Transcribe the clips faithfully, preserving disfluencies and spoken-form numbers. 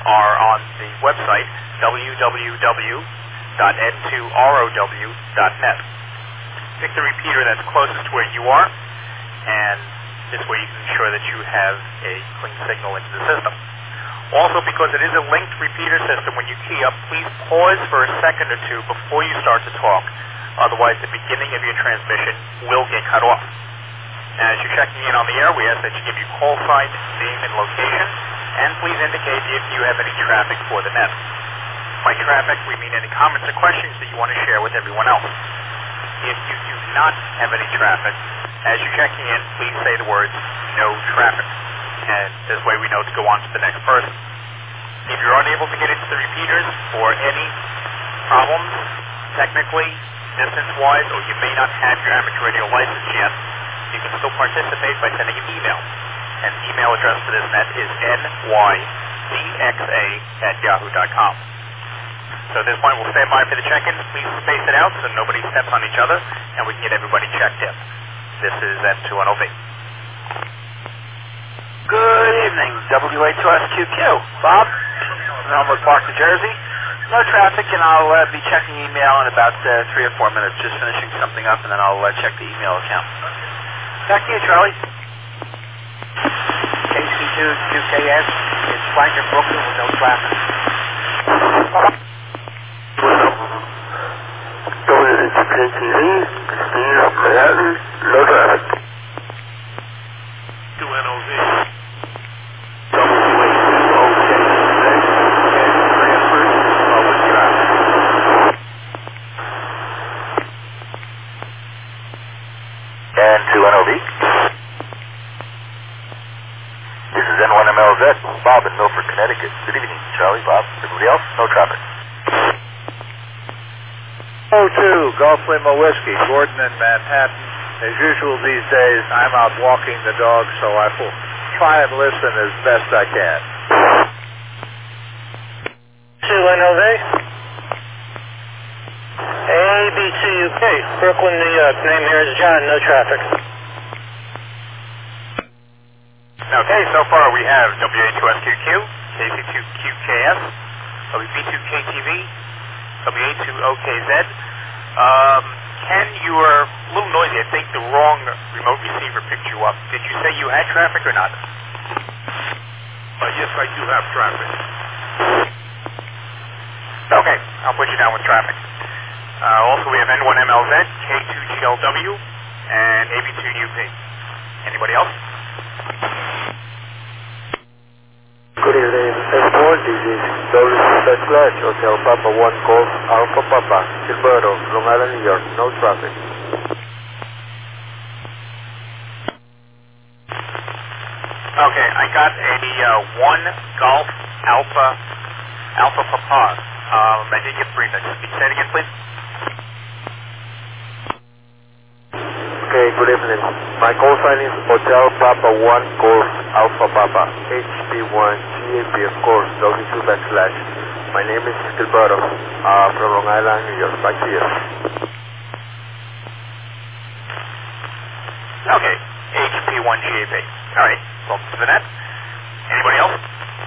are on the website w w w dot n two r o w dot net. Pick the repeater that's closest to where you are, and this way you can ensure that you have a clean signal into the system. Also, because it is a linked repeater system, when you key up, please pause for a second or two before you start to talk. Otherwise, the beginning of your transmission will get cut off. As you're checking in on the air, we ask that you give your call sign, name, and location, and please indicate if you have any traffic for the net. By traffic, we mean any comments or questions that you want to share with everyone else. If you do not have any traffic, as you're checking in, please say the words, no traffic. And this way we know to go on to the next person. If you're unable to get into the repeaters for any problems, technically, distance-wise, or you may not have your amateur radio license yet, you can still participate by sending an email. And the email address for this net is n y c x a at yahoo dot com. So at this point, we'll stand by for the check-in. Please space it out so nobody steps on each other, and we can get everybody checked in. This is N two N O V. Good evening, W A two S Q Q. Bob, from Elmwood Park, New Jersey. No traffic, and I'll uh, be checking email in about uh, three or four minutes, just finishing something up, and then I'll uh, check the email account. Back to you, Charlie. K C two Q K S, it's Franklin, Brooklyn, with no traffic. W H K T V, Steve, Manhattan, no traffic. two N O V. And two N O V. This is N one M L Z, Bob in Milford, Connecticut. Good evening, Charlie, Bob. Everybody else? No traffic. oh two, Gulf Lima Whiskey, Gordon in Manhattan. As usual these days, I'm out walking the dog, so I will try and listen as best I can. two N O V. A B T U K, Brooklyn, New York. Name here is John, no traffic. Okay, so far we have W A two S Q Q, K C two Q K S, W B two K T V, W A two O K Z. Um, Ken, you were a little noisy. I think the wrong remote receiver picked you up. Did you say you had traffic or not? Uh, yes, I do have traffic. Okay, I'll put you down with traffic. Uh, also, we have N one M L Z, K two G L W, and A B two U P. Anybody else? Good evening, S four, this is W C Slash, Hotel Papa one Golf, Alpha Papa, Gilberto, Long Island, New York, no traffic. Okay, I got a uh, one Golf Alpha, Alpha Papa. Um, I didn't get three. Say it again, please. Okay, good evening. My call sign is Hotel Papa one Golf Alpha Papa, H P one G A P, of course, W two backslash. My name is Gilberto, uh, from Long Island, New York. Back to you. Okay, H P one G A P. All right, welcome to the net. Anybody else?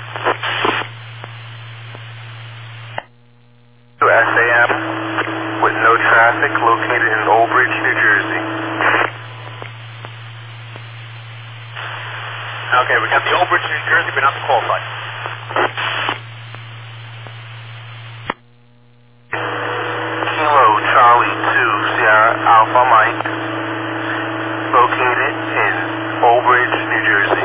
S A M with no traffic, located in Old Bridge, New Jersey. Okay, we got the Old Bridge, New Jersey, but not the call sign. Kilo Charlie two Sierra Alpha Mike, located in Old Bridge, New Jersey.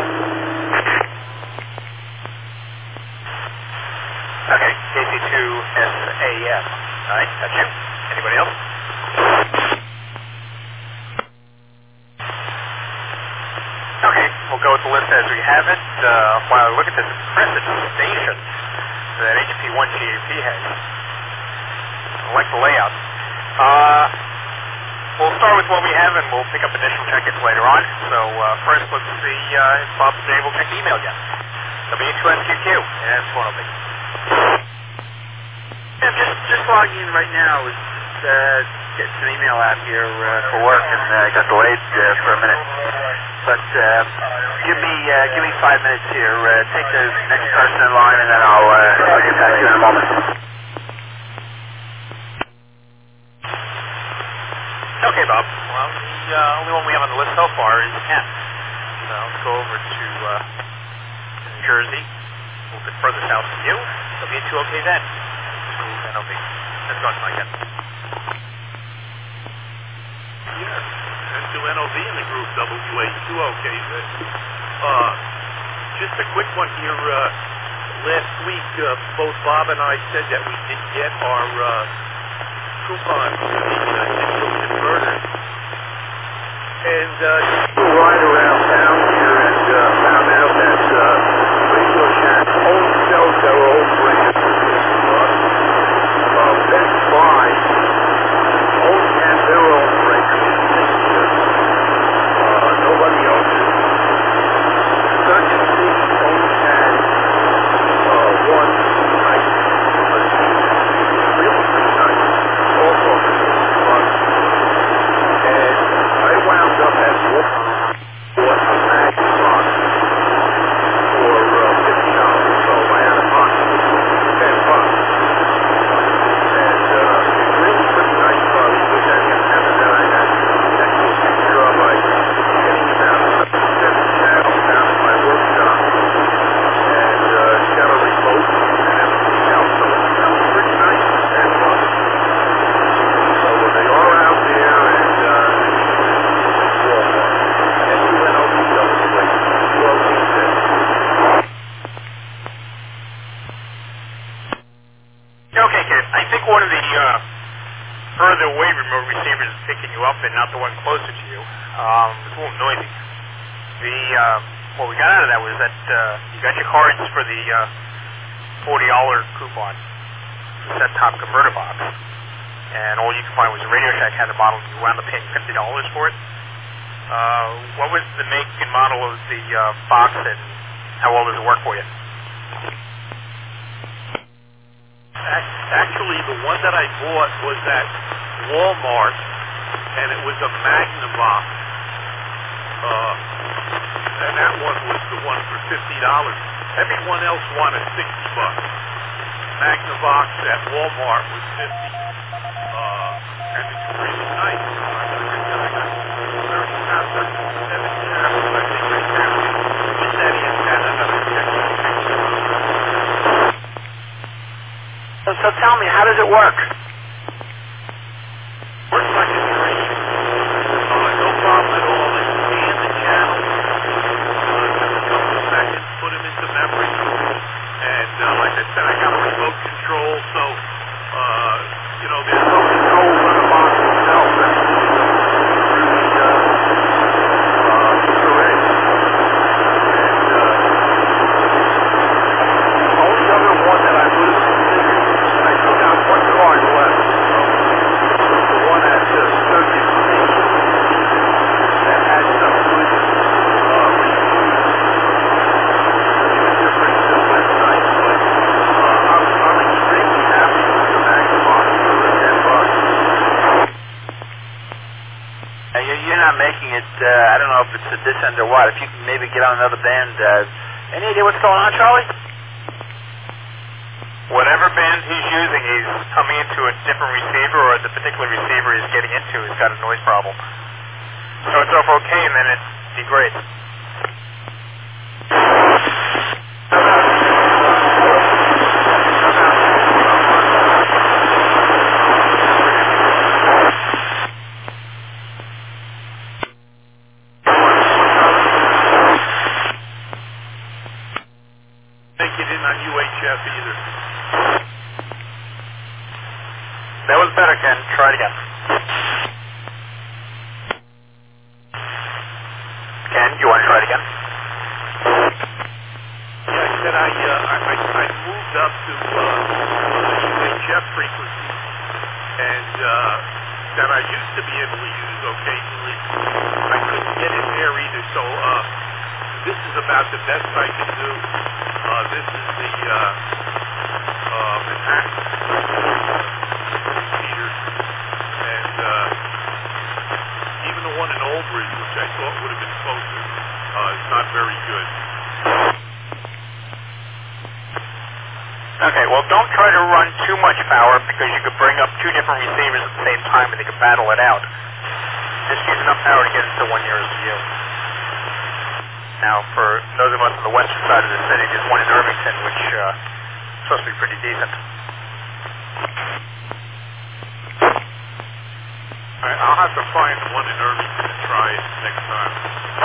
Okay, K C two S A M. All right, that's you. Anybody else? Okay, we'll go with the list as we have it. Uh, while I look at this impressive station that H P one G A P has. I like the layout. Uh, we'll start with what we have, and we'll pick up additional check-ins later on. So uh, first, let's see uh, if Bob's been able to check the email yet. W two S Q Q, and it's one of them. Yeah, I'm just, just logging in right now. Was just, uh, getting some email out here uh, for work, and uh, got delayed uh, for a minute. But uh, give me uh, give me five minutes here. Uh, take the next person in line, and then I'll uh, uh, only one we have on the list so far is Ken. So let's go over to uh, New Jersey, a little bit further south from you. W A two O K Z, to N O V. Let's go on, Ken. Yeah, and to N O V in the group, W A two O K Z. Uh, just a quick one here. Uh, last week, uh, both Bob and I said that we did get our uh, coupon for the uh, digital converter. And uh, just a ride around town here and uh, found out that uh, Radio Shack only sells their own brand. Uh, Best Buy only has their own brand. Uh, nobody else's. Circuit City only has uh, one nice machine. Really pretty nice. Also fun. And I wound up at Walmart bought a Magnavox for uh, fifty dollars. So I had a box for ten bucks. And uh, it's really pretty nice. Probably wish I could have it that I had next to a picture of my getting about seven channels down in my workshop. And uh, it's got a remote and everything else. So it's really pretty nice for ten bucks. So uh, they are out there and uh, Walmart. And you went over to W A two O K Z. Okay, kid. I think one of the uh, further away remote receivers is picking you up and not the one closer to you. Um, it's a little noisy. The uh, what we got out of that was that uh, you got your cards for the uh, forty dollar coupon set-top converter box, and all you could find was a Radio Shack had a model, and you wound up paying fifty dollars for it. Uh, what was the make and model of the uh, box, and how well does it work for you? Actually, the one that I bought was at Walmart, and it was a Magnavox. Uh, and that one was the one for fifty dollars. Everyone else wanted sixty bucks. Magnavox at Walmart was fifty. Uh, and it's really nice. I got thirty thousand, seven channels, I think I counted. With that antenna, another ten. So, so tell me, how does it work? Works like a dream. Uh, no problem at all. They scan the channels. Uh, just a couple of seconds, put them into memory. And uh, like I said, I got a remote control, so, uh, you know, there's no controls on the box itself. That's really, uh, uh, correct. And uh, the only other one that I would have considered, I still got one card left. The one at uh, Circuit City that had some good uh, reviews. It's a different uh, website, but uh, I'm, I'm extremely happy with the Magnavox for the ten bucks. Uh, you're, you're not making it, uh, I don't know if it's a this end or what. If you can maybe get on another band. Uh, any idea what's going on, Charlie? Whatever band he's using, he's coming into a different receiver, or the particular receiver he's getting into has got a noise problem. Starts off okay, and then it degrades. Make it in on U H F either. That was better, Ken. Try it again. Ken, you want to try it again? Yeah, I said I, uh, I, I, I moved up to uh, the U H F frequency, and uh, that I used to be able to use occasionally. I couldn't get in there either, so uh, this is about the best I can do. Uh, this is the uh, uh, Manhattan repeater, and uh, even the one in Old Bridge, which I thought would have been closer, uh, is not very good. Okay, well, don't try to run too much power, because you could bring up two different receivers at the same time and they could battle it out. just use enough power to get into one nearest to you. Now, for those of us on the western side of the city, there's one in Irvington, which uh, is supposed to be pretty decent. All right, I'll have to find one in Irvington and try it next time.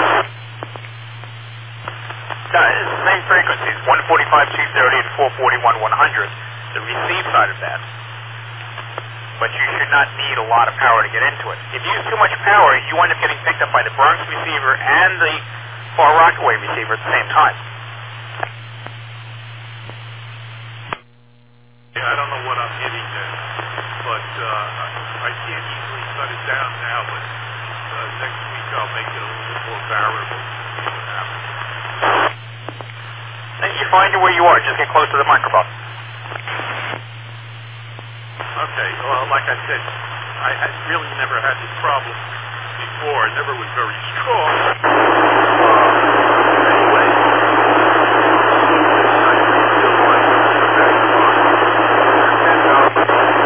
Yeah, it's the same frequencies, one forty-five, two thirty, and four forty-one, one hundred, the receive side of that. But you should not need a lot of power to get into it. If you use too much power, you end up getting picked up by the Bronx receiver and the Far Rockaway receiver at the same time. Yeah, I don't know what I'm hitting there, but uh, I, I can't easily shut it down now, but uh, next week I'll make it a little bit more variable. See what happens. Then you find where you are, just get close to the microphone. Okay, well, like I said, I, I really never had this problem before. It never was very strong. Uh, anyway, I feel like that's fine. And um, uh,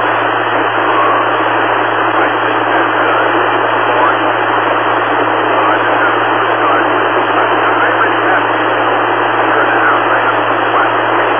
I think that uh, it's smart. Uh, to have this guy. I, I already have it. Here in the house, I have some plastic tape.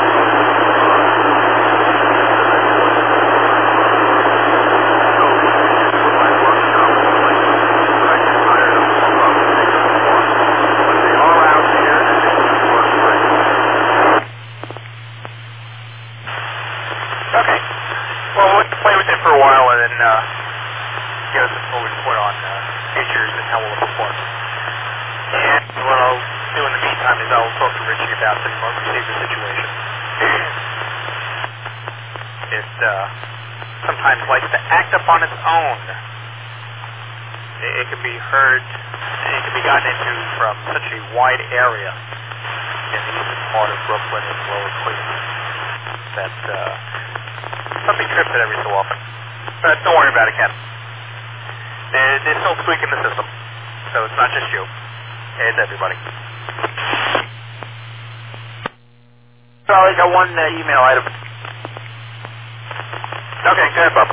Likes to act upon its own. It, it can be heard, it can be gotten into from such a wide area in the eastern part of Brooklyn and lower Queens that uh, something trips it every so often. But don't worry about it, Ken. There, there's no tweak in the system, so it's not just you. It's everybody. So I got one uh, email item. Okay, go ahead, Bob.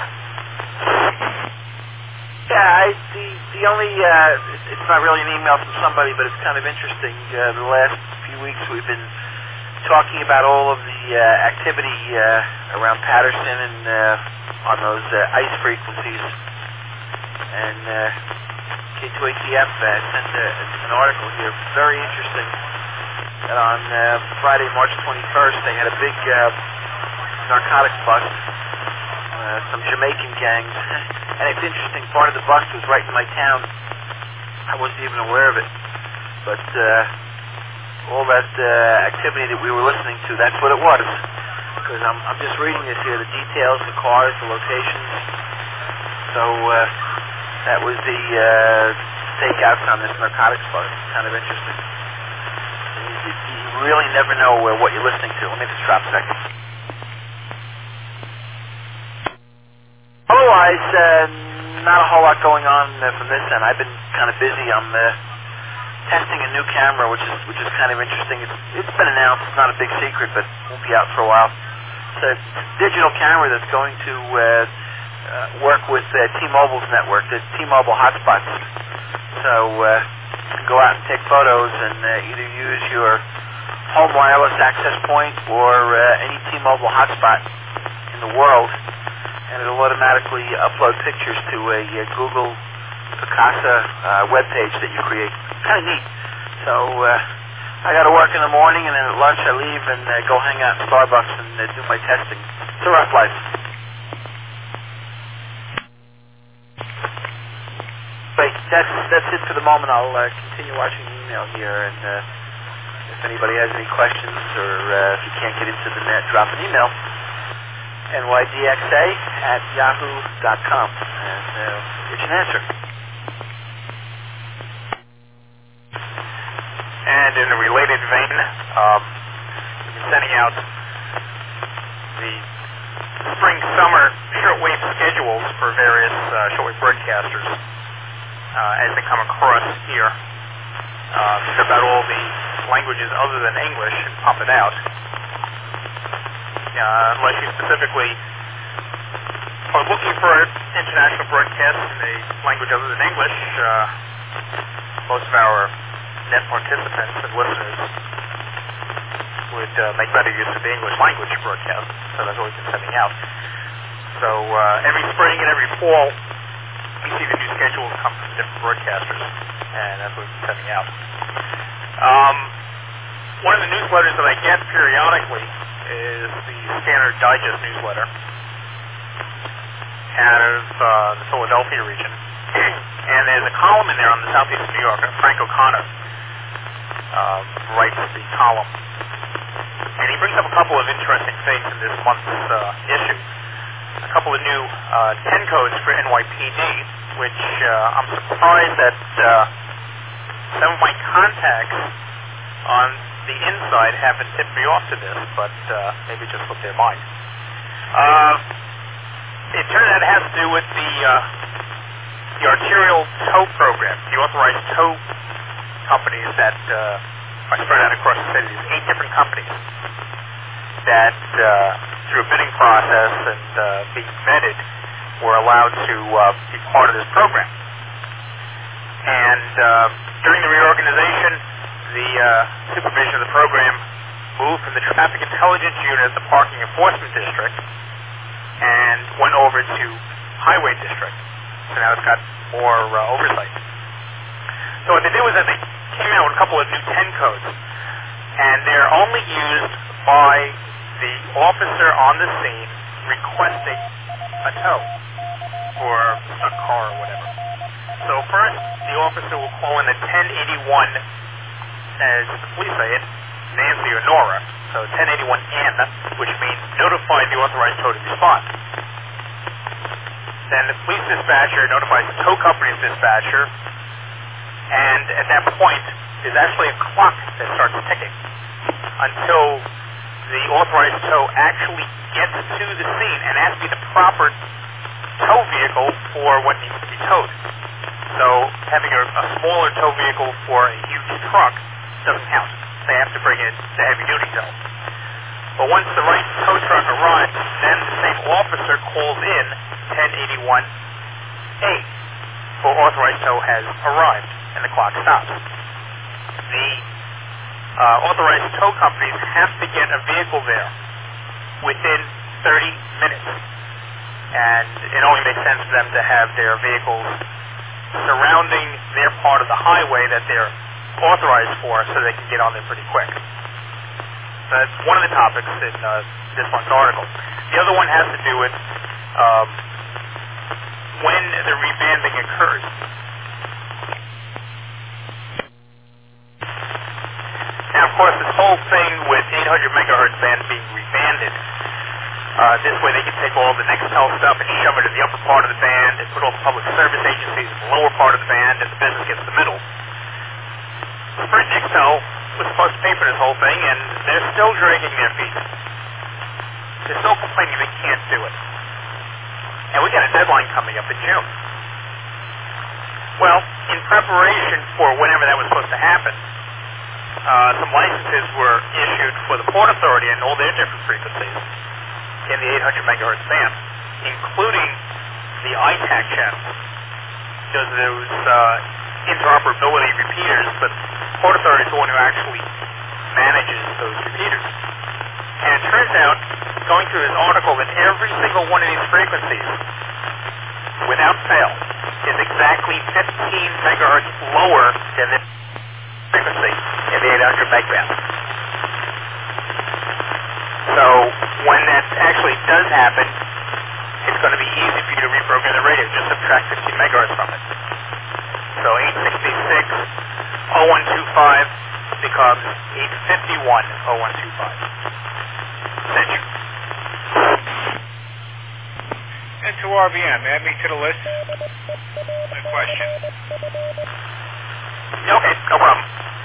Yeah, I, the the only uh, it's not really an email from somebody, but it's kind of interesting. Uh, the last few weeks we've been talking about all of the uh, activity uh, around Patterson and uh, on those uh, ice frequencies. And uh, K two A T F uh, sent a, an article here, very interesting. That on uh, Friday, March twenty-first, they had a big uh, narcotics bust. Uh, some Jamaican gangs, and it's interesting, part of the bust was right in my town. I wasn't even aware of it, but uh, all that uh, activity that we were listening to, that's what it was, because I'm, I'm just reading this here, the details, the cars, the locations, so uh, that was the uh, takeouts on this narcotics bust. Kind of interesting. You, you really never know uh, what you're listening to. Let me just drop a second. Otherwise, uh, not a whole lot going on uh, from this end. I've been kind of busy. I'm uh, testing a new camera, which is which is kind of interesting. It's, it's been announced. It's not a big secret, but won't be out for a while. It's a digital camera that's going to uh, uh, work with uh, T-Mobile's network, the T-Mobile hotspots. So uh, you can go out and take photos and uh, either use your home wireless access point or uh, any T-Mobile hotspot in the world. And it'll automatically upload pictures to a, a Google Picasa uh, webpage that you create. Kind of neat. So uh, I got to work in the morning, and then at lunch I leave and uh, go hang out in Starbucks and uh, do my testing. It's a rough life. But that's that's it for the moment. I'll uh, continue watching the email here, and uh, if anybody has any questions or uh, if you can't get into the net, drop an email. N Y D X A at yahoo dot com, and uh, get you an answer. And in a related vein, um, we've been sending out the spring-summer shortwave schedules for various uh, shortwave broadcasters uh, as they come across here. Uh, these are about all the languages other than English and pump it out. Uh, unless you specifically are looking for international broadcasts in a language other than English, uh, most of our net participants and listeners would uh, make better use of the English language broadcast, so that's what we've been sending out. So uh, every spring and every fall, we see the new schedules come from different broadcasters, and that's what we've been sending out. Um, one of the newsletters that I get periodically is the Standard Digest newsletter out of uh, the Philadelphia region. And there's a column in there on the southeast of New York. Frank O'Connor uh, writes the column. And he brings up a couple of interesting things in this month's uh, issue. A couple of new uh, ten codes for N Y P D, which uh, I'm surprised that uh, some of my contacts on the inside haven't tipped me off to this, but uh, maybe just slipped their mind. Uh, it turns out it has to do with the uh, the arterial tow program, the authorized tow companies that uh, are spread out across the city. There's eight different companies that, uh, through a bidding process and uh, being vetted, were allowed to uh, be part of this program. And uh, during the reorganization, the uh, supervision of the program moved from the Traffic Intelligence Unit at the Parking Enforcement District and went over to Highway District. So now it's got more uh, oversight. So what they did was that they came out with a couple of new ten codes, and they're only used by the officer on the scene requesting a tow for a car or whatever. So first, the officer will call in a ten eighty-one, as the police say it, Nancy or Nora. So ten eighty-one N, which means notify the authorized tow to respond. Then the police dispatcher notifies the tow company's dispatcher, and at that point, there's actually a clock that starts ticking until the authorized tow actually gets to the scene and has to be the proper tow vehicle for what needs to be towed. So having a, a smaller tow vehicle for a huge truck doesn't count. They have to bring in the heavy-duty tow. But once the right tow truck arrives, then the same officer calls in ten eighty-one A for authorized tow has arrived, and the clock stops. The uh, authorized tow companies have to get a vehicle there within thirty minutes. And it only makes sense for them to have their vehicles surrounding their part of the highway that they're authorized for so they can get on there pretty quick. So that's one of the topics in uh, this month's article. The other one has to do with um, when the rebanding occurs. Now, of course, this whole thing with eight hundred megahertz band being rebanded, uh, this way they can take all the Nextel stuff and shove it in the upper part of the band and put all the public service agencies in the lower part of the band, and the business gets the middle. Sprint Nextel was supposed to pay for this whole thing, and they're still dragging their feet. They're still complaining they can't do it. And we got a deadline coming up in June. Well, in preparation for whenever that was supposed to happen, uh, some licenses were issued for the Port Authority and all their different frequencies in the eight hundred megahertz band, including the I TAC channel. Those those uh, interoperability repeaters, but Port Authority is the one who actually manages those repeaters. And it turns out, going through this article, that every single one of these frequencies, without fail, is exactly fifteen megahertz lower than the frequency in the eight hundred meg band. So when that actually does happen, it's going to be easy for you to reprogram the radio. Just subtract fifteen megahertz from it. So eight sixty-six oh one two five becomes eight fifty-one oh one two five. Cinch. And to R B M, add me to the list. Good question. Okay, no problem.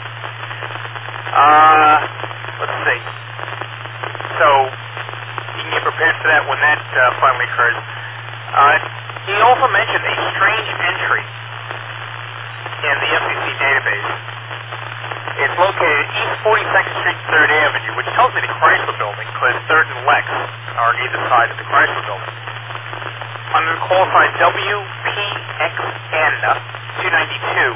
Uh, let's see. So, you can get prepared for that when that uh, finally occurs. Uh, he also mentioned a strange entry in the F C C database. It's located East forty-second Street, third Avenue, which tells me the Chrysler Building, because third and Lex are on either side of the Chrysler Building. on the call sign W P X N two ninety-two,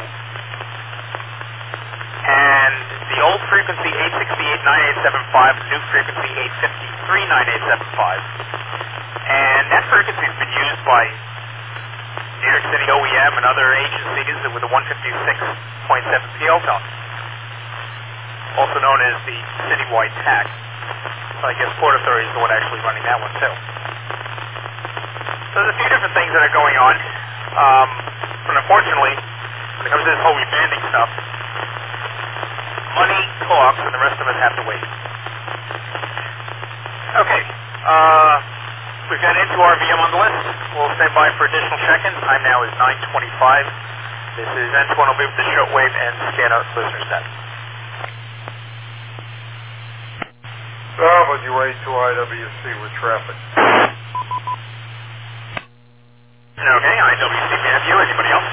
and the old frequency eight sixty-eight nine eight seven five, new frequency eight fifty-three nine eight seven five, and that frequency has been used by New York City O E M and other agencies with a one fifty-six point seven P L tone, also known as the citywide T A C. So I guess Port Authority is the one actually running that one too. So there's a few different things that are going on, um, but unfortunately, when it comes to this whole rebanding stuff, money talks and the rest of us have to wait. Okay, uh, we've got into R V M on the list. We'll stand by for additional check-in. Time now is nine twenty-five. This is Antoine. I'll be with the shortwave and scan out listeners net. W A two I W C with traffic. Okay, I W C, may I have you? Anybody else?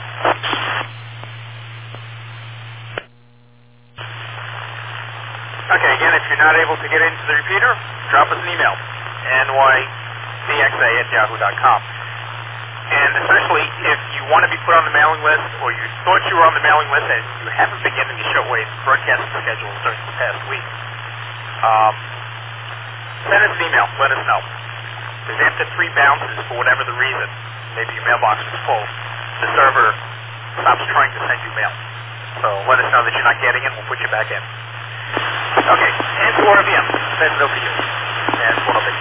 Okay, again, if you're not able to get into the repeater, drop us an email, N Y C X A at yahoo dot com. And especially if you want to be put on the mailing list, or you thought you were on the mailing list and you haven't been getting the shortwave broadcast schedule during the past week, um, send us an email, let us know. Because after three bounces, for whatever the reason, maybe your mailbox was full, the server stops trying to send you mail. So let us know that you're not getting it, we'll put you back in. Okay, and to R V M, send it over to you. And one of it.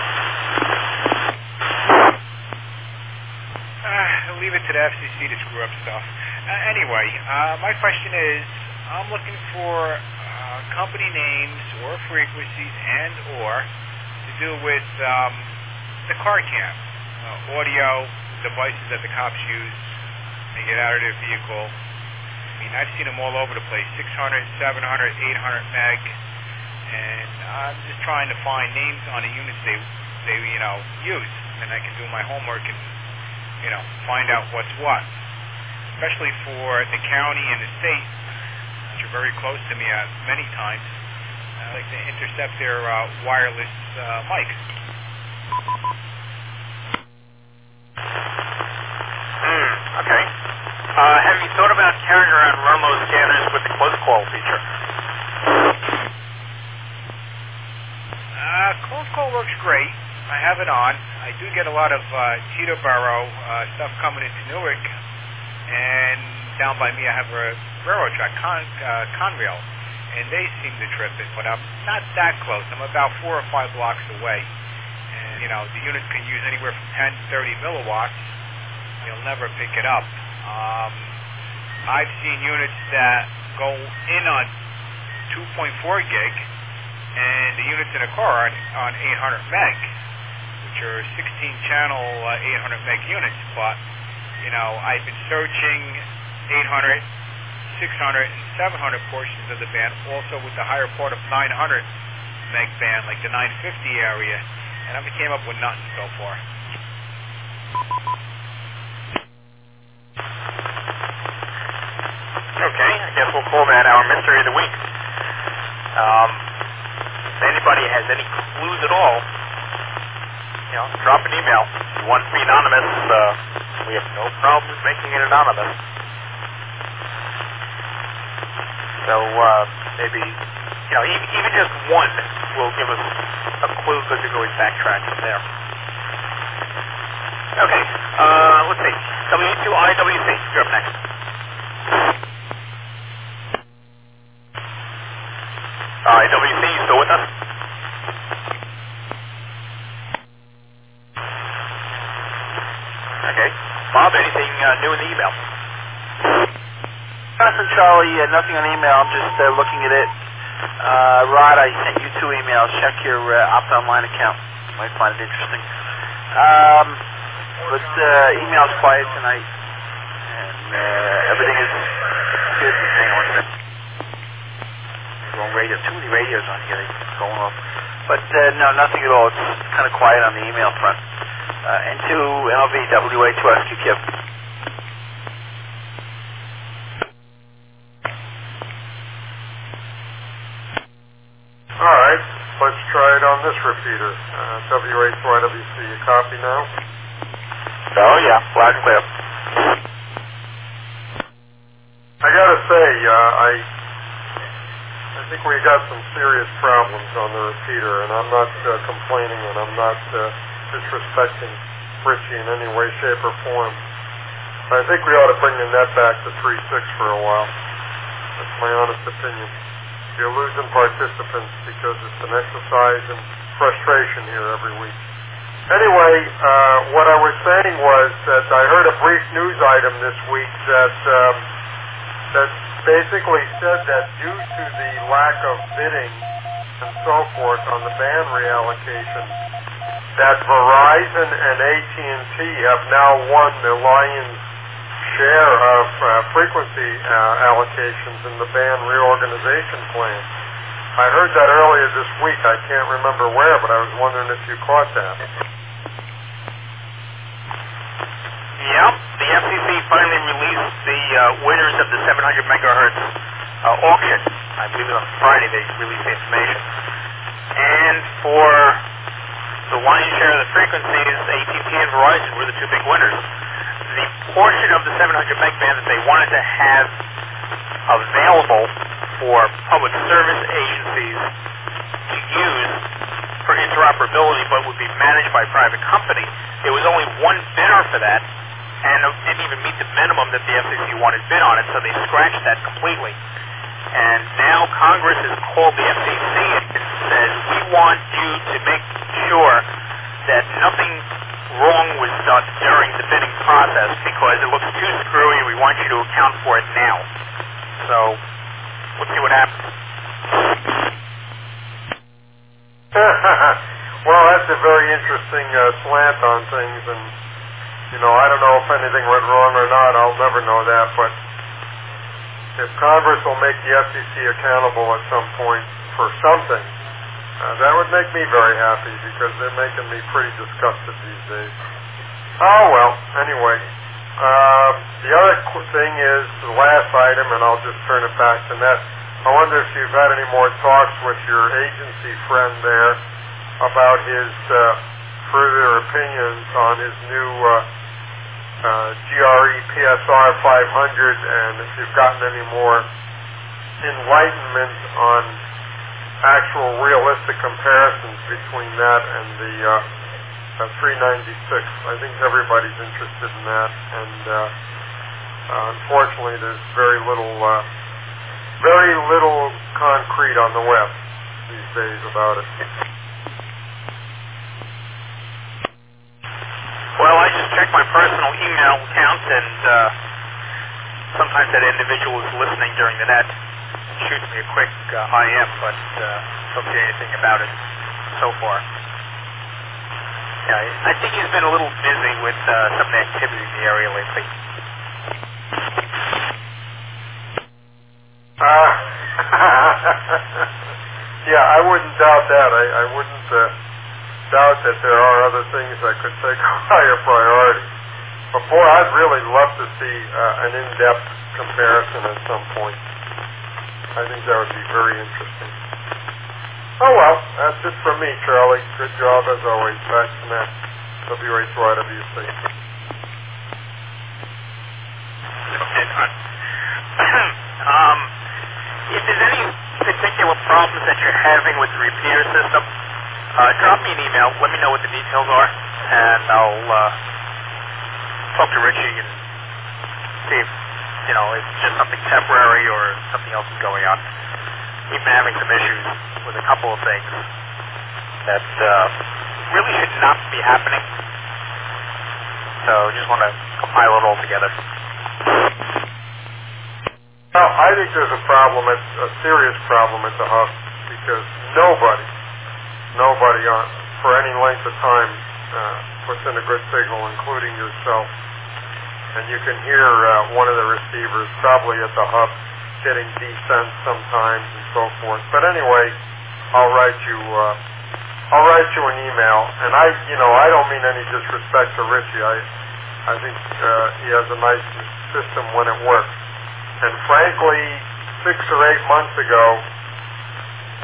Uh, leave it to the F C C to screw up stuff. Uh, anyway, uh, my question is, I'm looking for uh, company names or frequencies and or to do with um, the car cam, uh, audio devices that the cops use to get out of their vehicle. I mean, I've seen them all over the place, six hundred, seven hundred, eight hundred meg, and I'm just trying to find names on the units they, they you know, use, and I can do my homework and, you know, find out what's what, especially for the county and the state, which are very close to me uh, many times. I like to intercept their uh, wireless uh, mics. Hmm, okay. Uh, have you thought about carrying around Runlow scanners with the close call feature? Uh, close call works great. I have it on. I do get a lot of uh, Teterboro uh, stuff coming into Newark, and down by me I have a railroad track, con, uh, Conrail, and they seem to trip it, but I'm not that close. I'm about four or five blocks away, and you know, the units can use anywhere from ten to thirty milliwatts. You'll never pick it up. Um, I've seen units that go in on two point four gig, and the units in a car are on eight hundred meg, which are sixteen channel uh, eight hundred meg units. But you know, I've been searching eight hundred, six hundred, and seven hundred portions of the band, also with the higher part of nine hundred meg band, like the nine fifty area, and I came up with nothing so far. Okay, I guess we'll call that our mystery of the week. Um, if anybody has any clues at all, you know, drop an email. If you want to be anonymous, uh, we have no problems making it anonymous. So, uh, maybe, you know, even, even just one will give us a clue, because we can always backtrack from there. Okay, uh, let's see. W A two I W C, you're up next. I W C, you still with us? Okay. Bob, anything uh, new in the email? Nothing, Charlie. Uh, nothing on email. I'm just uh, looking at it. Uh, Rod, I sent you two emails. Check your uh, Opt Online account. You might find it interesting. Um, but uh, email's quiet tonight, and uh, everything is good. Hang on a second. Wrong radio. Too many radios on here. They're going off. But uh, no, nothing at all. It's kind of quiet on the email front. Uh, N two N L V W A two S Q Q. All right, let's try it on this repeater. Uh, W A two I W C, you copy now? Oh, yeah, loud and clear. I gotta say, uh, I I think we got some serious problems on the repeater, and I'm not uh, complaining, and I'm not uh, disrespecting Richie in any way, shape, or form. I think we ought to bring the net back to three six for a while. That's my honest opinion. You're losing participants because it's an exercise in frustration here every week. Anyway, uh, what I was saying was that I heard a brief news item this week that um, that basically said that due to the lack of bidding and so forth on the band reallocation, that Verizon and A T and T have now won the lion's share of uh, frequency uh, allocations in the band reorganization plan. I heard that earlier this week. I can't remember where, but I was wondering if you caught that. Yep, the F C C finally released the uh, winners of the seven hundred megahertz uh, auction. I believe it was on Friday they released the information. And for the lion's share of the frequencies, A T and T and Verizon were the two big winners. The portion of the seven hundred meg band that they wanted to have available for public service agencies to use for interoperability but would be managed by a private company, there was only one bidder for that, and it didn't even meet the minimum that the F C C wanted bid on it, so they scratched that completely. And now Congress has called the F C C and says, we want you to make sure that nothing wrong was done during the bidding process because it looks too screwy and we want you to account for it now. So, let's see what happens. Well, that's a very interesting uh, slant on things, and, you know, I don't know if anything went wrong or not. I'll never know that, but if Congress will make the F C C accountable at some point for something, uh, that would make me very happy because they're making me pretty disgusted these days. Oh, well, anyway. Uh, the other thing is the last item, and I'll just turn it back to Ned. I wonder if you've had any more talks with your agency friend there about his uh, further opinions on his new uh, uh, G R E P S R five hundred, and if you've gotten any more enlightenment on actual realistic comparisons between that and the uh, uh, three ninety-six. I think everybody's interested in that, and uh, uh, unfortunately there's very little uh, very little concrete on the web these days about it. Well, I just checked my personal email account, and uh, sometimes that individual is listening during the net and shoots me a quick uh, I M, but uh, don't see anything about it so far. Yeah, I think he's been a little busy with uh, some of the activity in the area lately. Uh, yeah, I wouldn't doubt that. I, I wouldn't uh, doubt that there are other things that could take higher priority. But boy, I'd really love to see uh, an in-depth comparison at some point. I think that would be very interesting. Oh well, that's it from me, Charlie. Good job as always. Back to that W H Y W C. um, if there's any particular problems that you're having with the repeater system, uh, drop me an email. Let me know what the details are, and I'll uh, talk to Richie and see if, you know, it's just something temporary or something else is going on. We've been having some issues with a couple of things that uh, really should not be happening. So just want to compile it all together. Well, I think there's a problem, at, a serious problem at the hub, because nobody, nobody on for any length of time uh, puts in a good signal, including yourself. And you can hear uh, one of the receivers probably at the hub getting descent sometimes and so forth. But anyway, I'll write you. Uh, I'll write you an email, and I, you know, I don't mean any disrespect to Richie. I, I think uh, he has a nice system when it works. And frankly, six or eight months ago,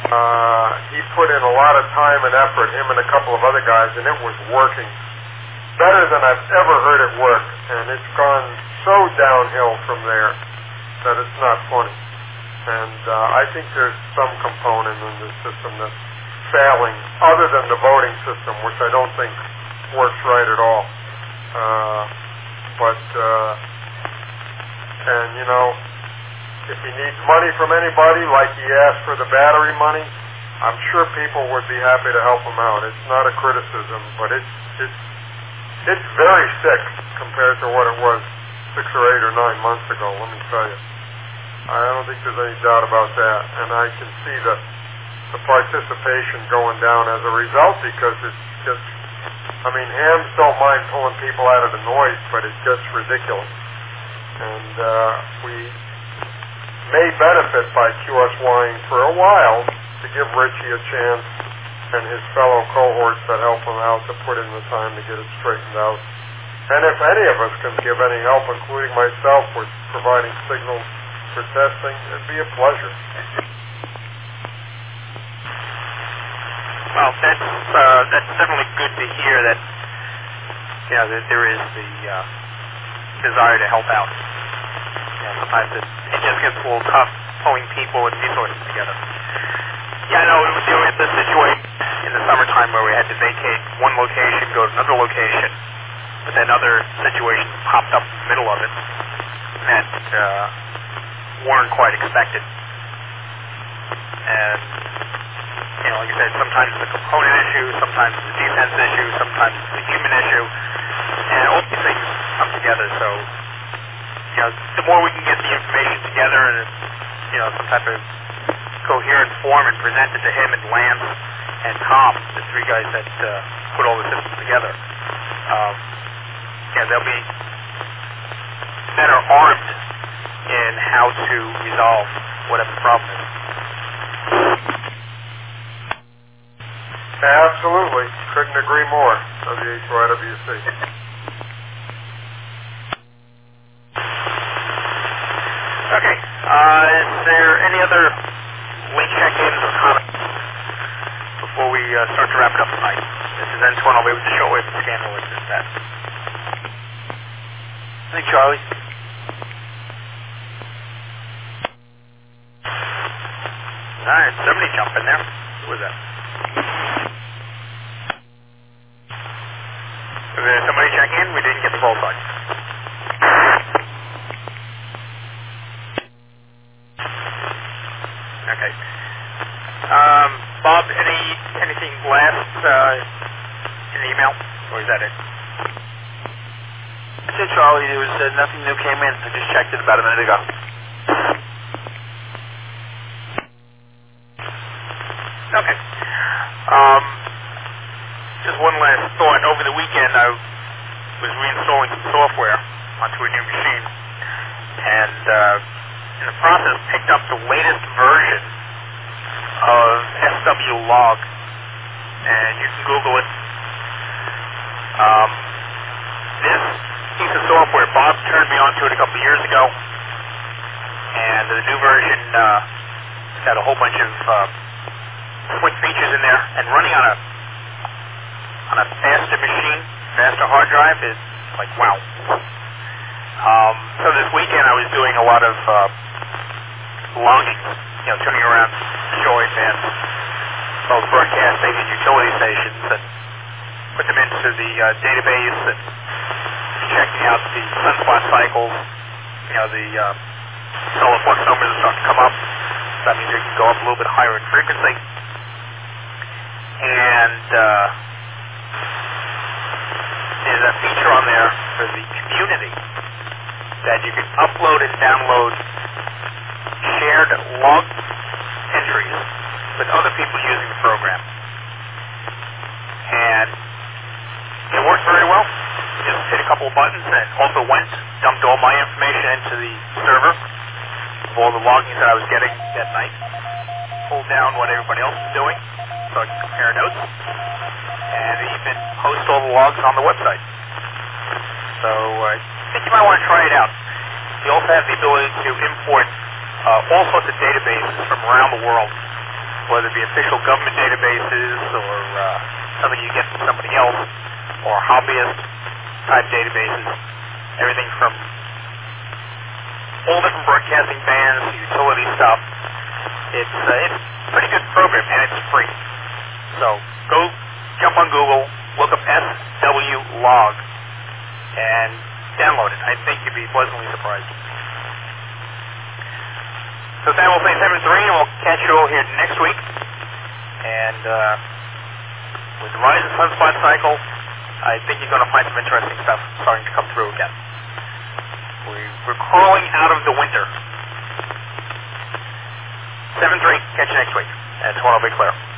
uh, he put in a lot of time and effort, him and a couple of other guys, and it was working. better than I've ever heard it work, and it's gone so downhill from there that it's not funny. And uh, I think there's some component in the system that's failing, other than the voting system, which I don't think works right at all. Uh, but, uh, and you know, if he needs money from anybody, like he asked for the battery money, I'm sure people would be happy to help him out. It's not a criticism, but it's it's it's very sick compared to what it was six or eight or nine months ago, let me tell you. I don't think there's any doubt about that, and I can see the the participation going down as a result, because it's just, I mean, hams don't mind pulling people out of the noise, but it gets ridiculous. And uh, we may benefit by QSYing for a while to give Richie a chance and his fellow cohorts that help him out to put in the time to get it straightened out. And if any of us can give any help, including myself, with providing signals for testing, it'd be a pleasure. Well, that's uh, that's definitely good to hear that, you know, that there is the uh, desire to help out. You know, sometimes it, it just gets a little tough pulling people and resources together. Yeah, I know it was, there was the situation in the summertime where we had to vacate one location, go to another location, but then other situations popped up in the middle of it that uh, weren't quite expected. And, you know, like I said, sometimes it's a component issue, sometimes it's a defense issue, sometimes it's a human issue, and all these things come together. So, you know, the more we can get the information together in, you know, some type of coherent form and present it to him and Lance and Tom, the three guys that uh, put all the systems together, um, yeah, they'll be better armed in how to resolve whatever the problem is. Absolutely. Couldn't agree more. W H Y W C. Okay. Uh, is there any other late check-ins or comments before we uh, start to wrap it up tonight? This is N twelve. I'll be with the shortwave and scanner with this that. Hey, Charlie. All right, somebody jump in there. Who was that? Was there somebody check in? We didn't get the pulse on you. Okay. Um, Bob, any anything last uh, in the email, or is that it? I said, Charlie, there was uh, nothing new came in. I just checked it about a minute ago. Okay. Um, just one last thought. Over the weekend, I was reinstalling some software onto a new machine, and uh, in the process, picked up the latest version of S W log, and you can Google it. Um, this piece of software, Bob turned me onto it a couple of years ago, and the new version uh, got a whole bunch of uh, slick features in there, and running on a on a faster machine, faster hard drive is like wow. Um, so this weekend I was doing a lot of uh, logging, you know, turning around joint and both broadcasting and utility stations, and put them into the uh, database and checking out the sunspot cycles. You know, the uh, solar flux numbers are starting to come up. That means you can go up a little bit higher in frequency. And uh, there's a feature on there for the community that you can upload and download shared log entries with other people using the program. And it worked very well. Just hit a couple of buttons and also went, dumped all my information into the server of all the logging that I was getting that night, pulled down what everybody else was doing so I can compare notes, and even post all the logs on the website. So uh, I think you might want to try it out. You also have the ability to import uh, all sorts of databases from around the world, whether it be official government databases or uh, something you get from somebody else, or hobbyists. type databases, everything from all different broadcasting bands, utility stuff. It's uh, it's a pretty good program, and it's free. So go jump on Google, look up S W log, and download it. I think you'd be pleasantly surprised. So with that, we'll say seven three, and we'll catch you all here next week. And uh, with the rise of sunspot cycle, I think you're going to find some interesting stuff starting to come through again. We're crawling out of the winter. seven three, catch you next week. That's one will be clear.